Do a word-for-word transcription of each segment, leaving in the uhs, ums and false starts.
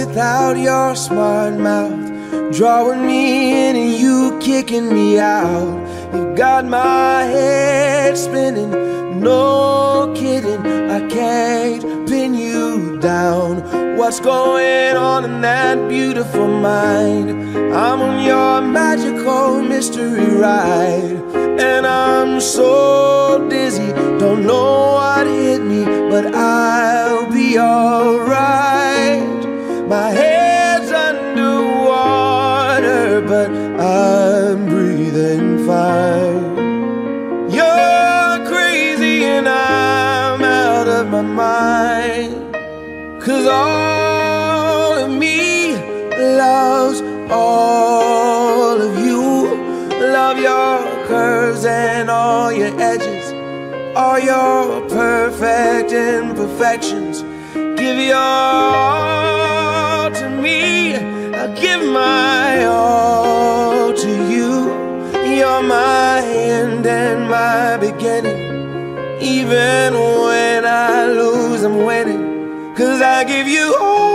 without your smart mouth, drawing me in and you kicking me out. You got my head spinning, no kidding, I can't pin you down. What's going on in that beautiful mind? I'm on your magical mystery ride, and I'm so dizzy, don't know what hit me, but I'll be alright. My head's underwater, but I'm breathing fine. You're crazy and I'm out of my mind, 'cause all of me loves all of you. Love your curves and all your edges, all your perfect imperfections. Give your all to me, I'll give my all to you. You're my end and my beginning. Even when I lose, I'm winning, 'cause I give you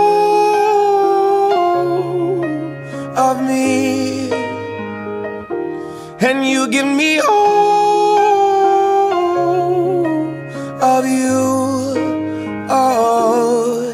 all of me, and you give me all of you. Oh,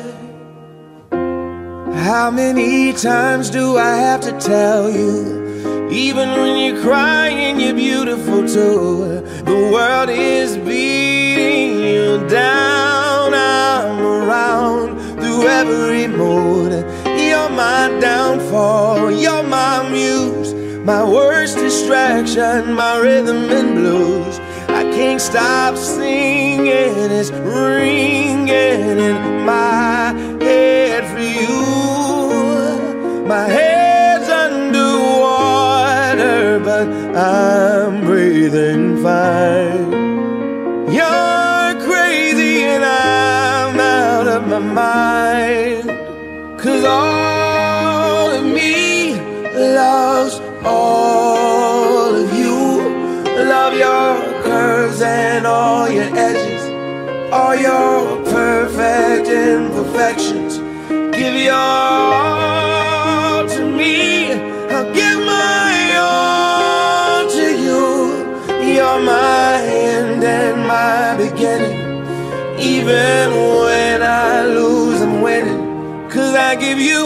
how many times do I have to tell you? Even when you're crying, you're beautiful too. The world is beating you down. I'm around through every mood. You're my downfall, you're my muse, my worst distraction, my rhythm and blues. I can't stop singing, it's ringing in my head for you. My head's underwater, but I'm breathing fine. You're crazy and I'm out of my mind, 'cause all of me loves all of you. Love your curves and all your edges, all your perfect imperfections. Give your all to me, I'll give my all to you. You're my end and my beginning. Even when I lose, I'm winning, 'cause I give you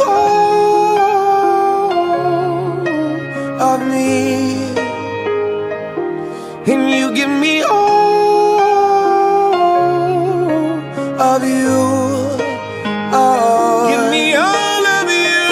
all of me, and you give me all of you. Oh, give me all of you.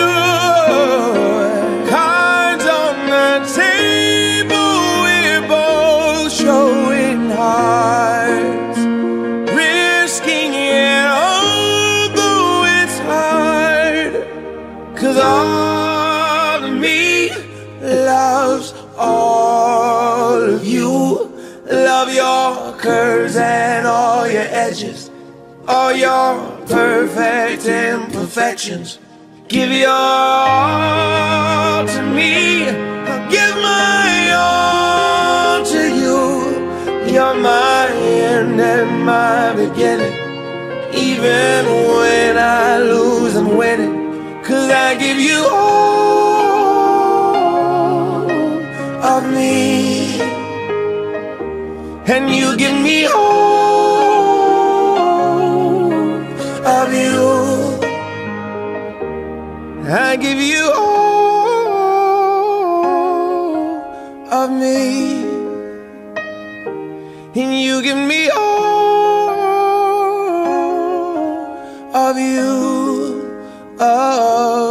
Cards on the table, we're both showing hearts, risking it although it's hard, 'cause all of me loves all of you. Love your curves and all your edges, all your perfect imperfections. Give your all to me, I'll give my all to you. You're my end and my beginning. Even when I lose, I'm winning, 'cause I give you all of me, and you give me all of you. I give you all of me, and you give me all of you. Oh.